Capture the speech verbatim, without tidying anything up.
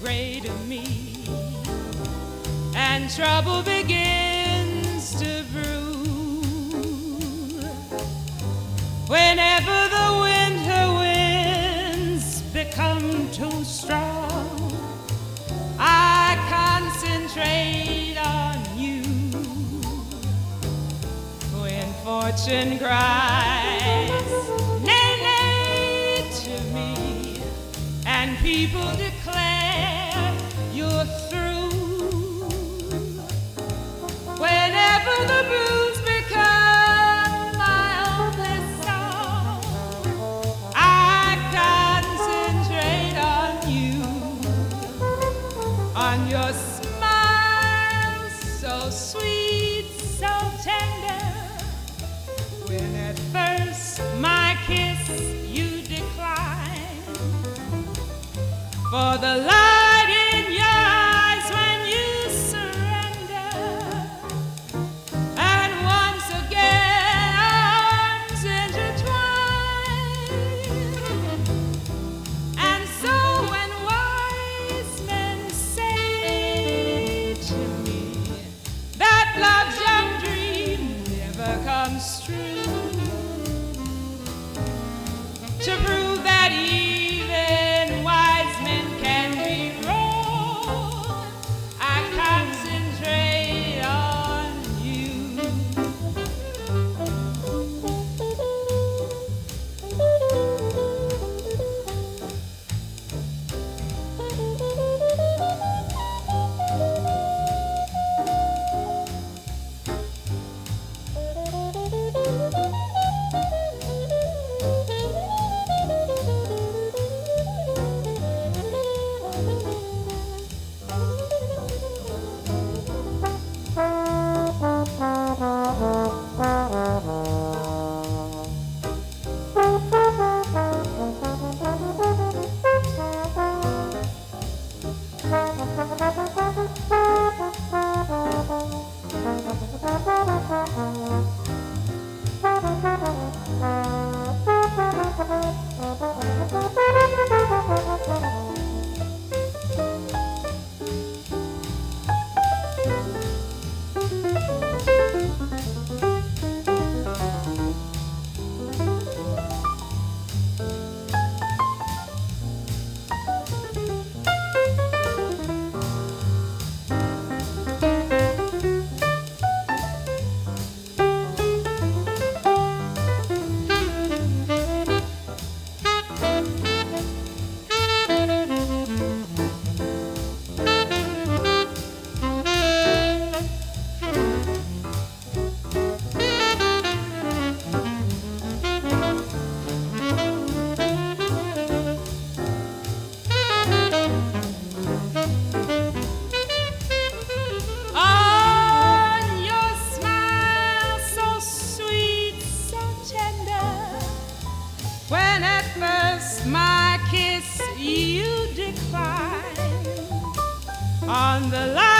afraid of me, and trouble begins to brew. Whenever the winter winds become too strong, I concentrate on you. When fortune cries, nay, nay to me, and people declare you're through, whenever the blues become my only song, I concentrate on you, on your smile so sweet, so tender. When at first my kiss you decline, for the light in your eyes when you surrender, and once again arms intertwine. And so when wise men say to me that love's young dream never comes true, to prove that even wise men can be wrong, I concentrate on you. When at first my kiss you decline, on the line